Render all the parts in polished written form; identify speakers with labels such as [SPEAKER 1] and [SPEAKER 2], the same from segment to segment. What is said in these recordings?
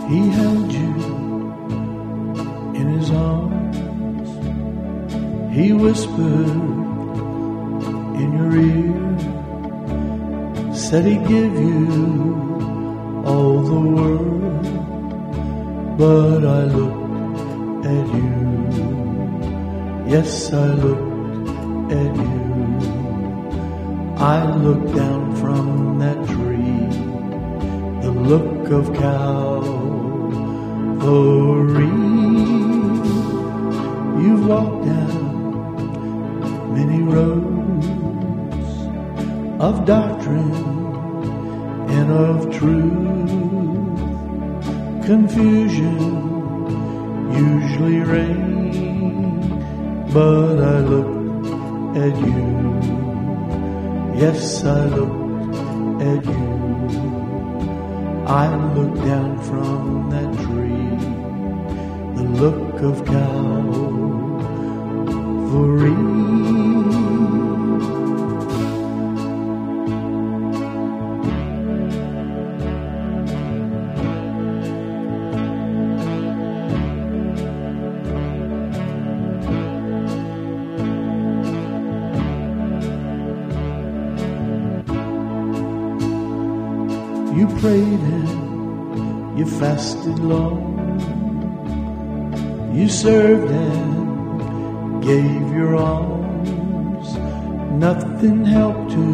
[SPEAKER 1] He held you in his arms. He whispered in your ear, said he'd give you all the world. But I looked at you, yes, I looked at you. I looked down from that tree, the look of Calvary. You've walked down many roads of doctrine and of truth. Confusion usually reigns, but I looked at you, yes, I looked at you. I looked down from that tree, the look of Calvary. You prayed and you fasted long. You served and gave your alms. Nothing helped to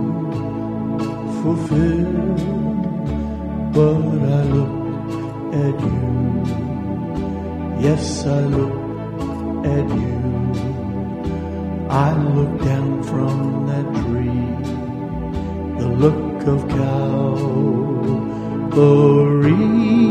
[SPEAKER 1] fulfill, but I looked at you, yes, I looked at you. I looked down from that tree, the look of Calvary.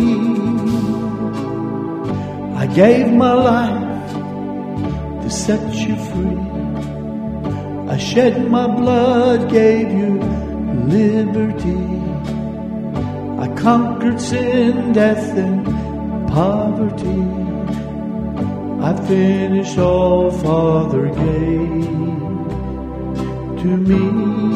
[SPEAKER 1] I gave my life to set you free. I shed my blood, gave you liberty. I conquered sin, death, and poverty. I finished all Father gave to me.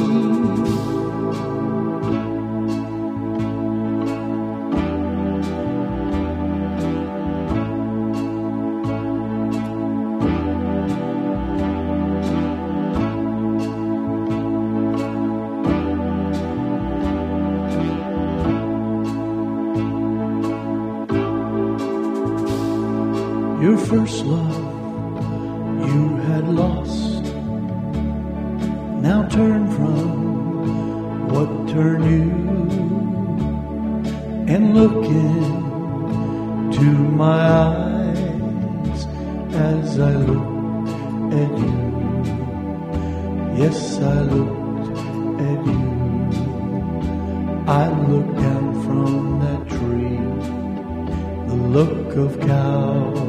[SPEAKER 1] Your first love you had lost. Now turn from what turned you and look into my eyes as I looked at you. Yes, I looked at you. I looked down from that tree, the look of Calvary.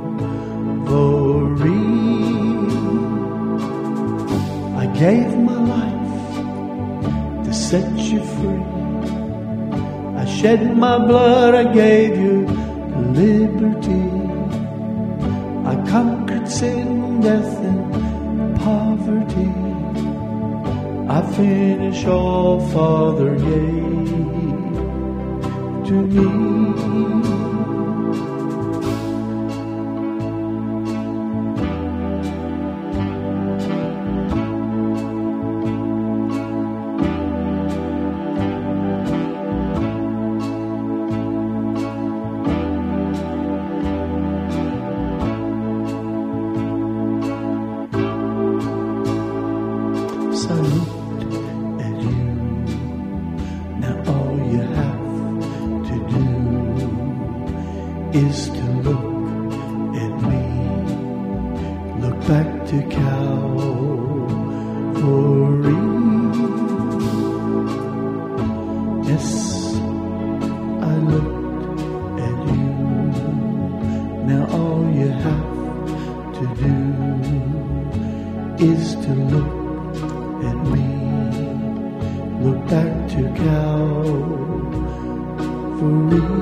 [SPEAKER 1] I gave my life to set you free. I shed my blood, I gave you liberty. I conquered sin, death, and poverty. I finished all Father gave to me. I looked at you. Now all you have to do is to look at me. Look back to Calvary. Yes, I looked at you. Now all you have to do is to look at me. Look back to Calvary.